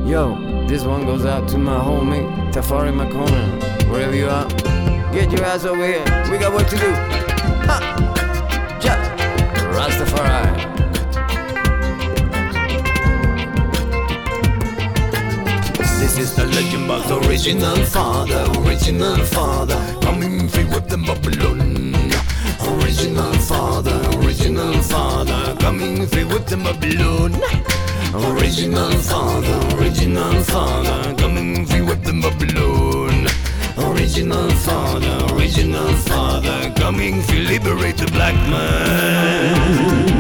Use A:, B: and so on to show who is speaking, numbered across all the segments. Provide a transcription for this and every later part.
A: Yo, this one goes out to my homie Tafari Makona. Wherever you are, get your ass over here. We got work to do. Ha! Ja! Rastafari.
B: This is the legend about the original father, coming free with the Babylon. Original father, coming free with the Babylon. Original father, coming free with the Babylon. Original father, coming free, liberate the black man.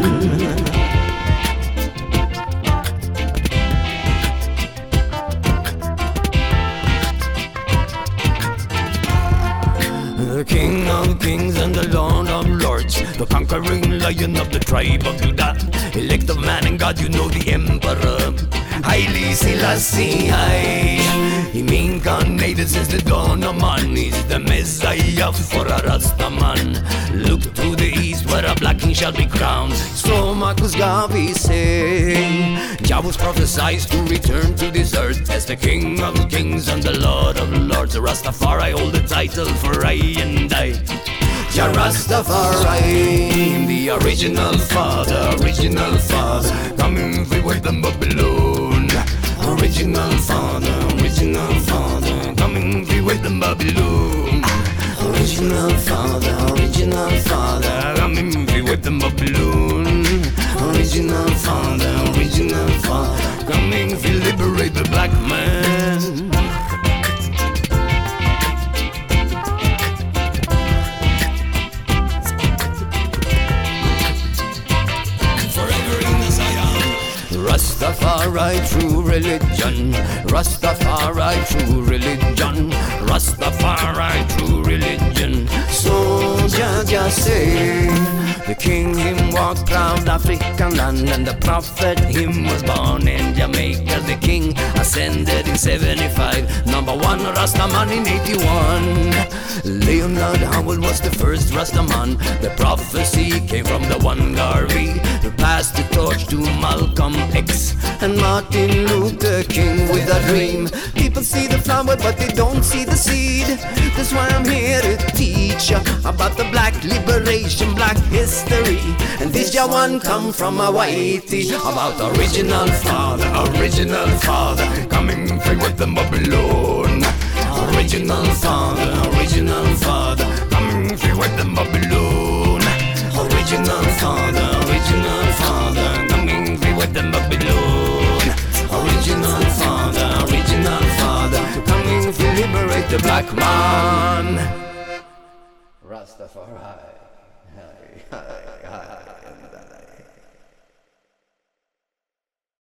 B: The King of Kings and the Lord of Lords, the conquering lion of the tribe of Judah, elect of man and God, you know the Emperor, Haile Selassie I. He incarnated since the dawn of man. He's the Messiah for a Rasta man. Look to the east where a black king shall be crowned. So Marcus Garvey say, Jah was prophesied to return to this earth as the King of Kings and the Lord of Lords. Rastafari hold the title for I and I. Jah Rastafari, the original father, coming free with the Babylon. Original father, coming free with the Babylon. Original father, coming free with the Babylon. Original father, coming free, liberate the black man. Rastafari true religion, Rastafari true religion, Rastafari true religion. So Jah say, the king him walked proud African land, and the prophet him was born in Jamaica. The king ascended in 75, number one Rastaman in 81. Leonard Howell was the first Rastaman. The prophecy came from the one Garvey, who passed the torch to Malcolm X and Martin Luther King with a dream. People see the flower but they don't see the seed. That's why I'm here to teach you about the black liberation, black history. And this Jah one come from a whitey, about original father, coming free with the Babylon. Original father, coming free with the Babylon. Original father, coming free with the Babylon. Original father, coming to liberate the black man.
A: Rastafari.